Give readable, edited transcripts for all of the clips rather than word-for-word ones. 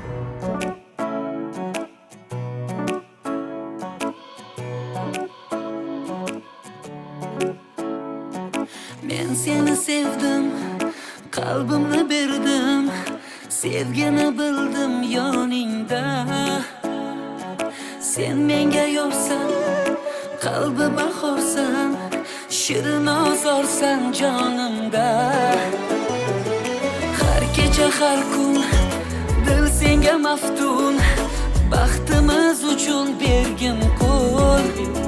Men seni sevdim, qalbimni berdim, sevgini bildim yoningda. Sen menga yorsan, qalbi bahorsan, shirin ozorsan jonimda. Har kecha har kun dil senga maftun, baxtimiz uchun bergin qo'l.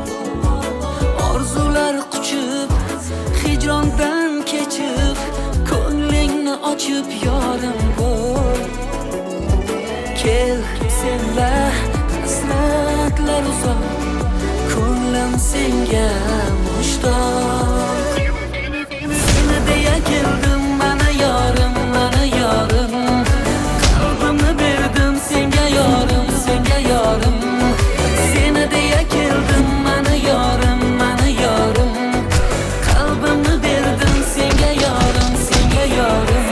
Orzular quchib, hijrondan kechib, ko'nglingni ochib yorim bo'l. Kel senla hasratlar uzoq, ko'nglim senga mushtoq. Seni deya keldim, mana yorim, mana yorim. Qalbimni berdim senga yorim, senga yorim. Seni deya keldim, mana yorim, mana yorim. Qalbimni berdim senga yorim, senga yorim.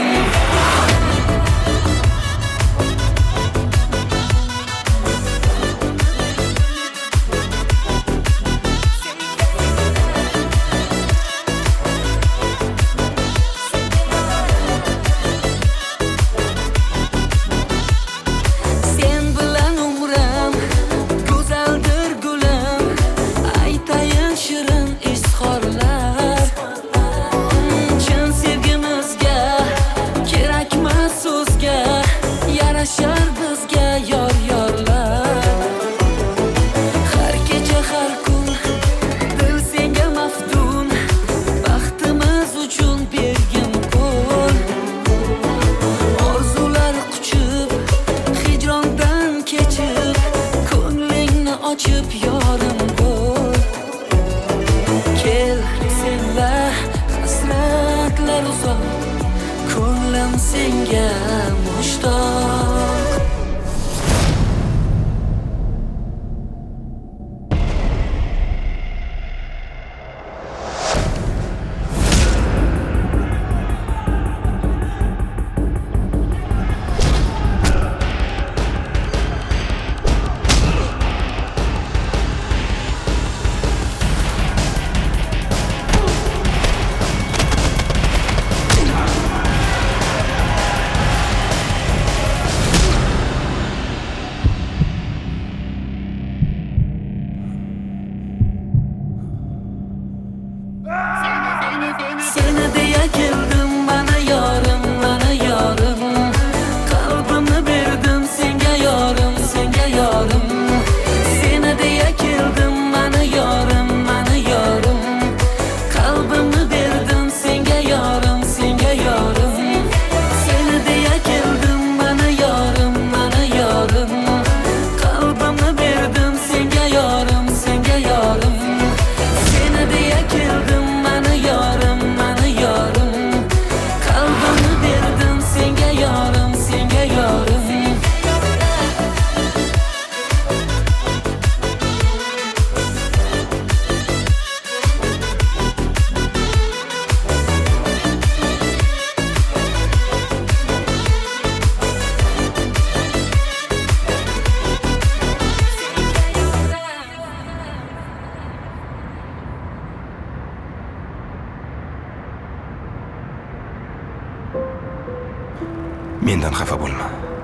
Mendan xafa bo'lma.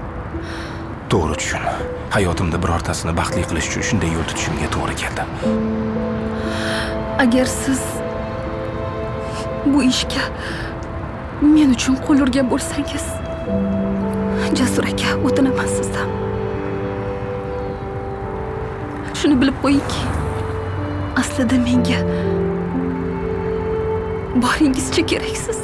To'g'ri tushun. Hayotimda birortasini baxtli qilish uchun shunday yo'l tutishimga to'g'ri keldi. Agar siz bu ishga men uchun qo'l urgan bo'lsangiz, Jasur aka, o'tinaman sizdan. Shuni bilib qo'yingki, aslida menga boringizcha keraksiz.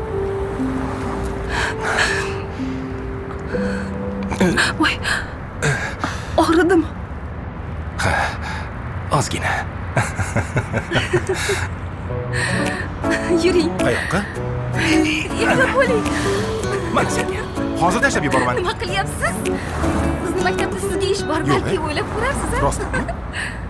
Voy, og'ridimi? Ha, ozgina. Yuring. Qayoqqa? Ehtiyot bo'ling. Mana senga. Hozir tashlab yuboraman. Nima qilyapsiz? Bizni maktabda sizga ish bor, balki o'ylab ko'rarsiz. Rostmi?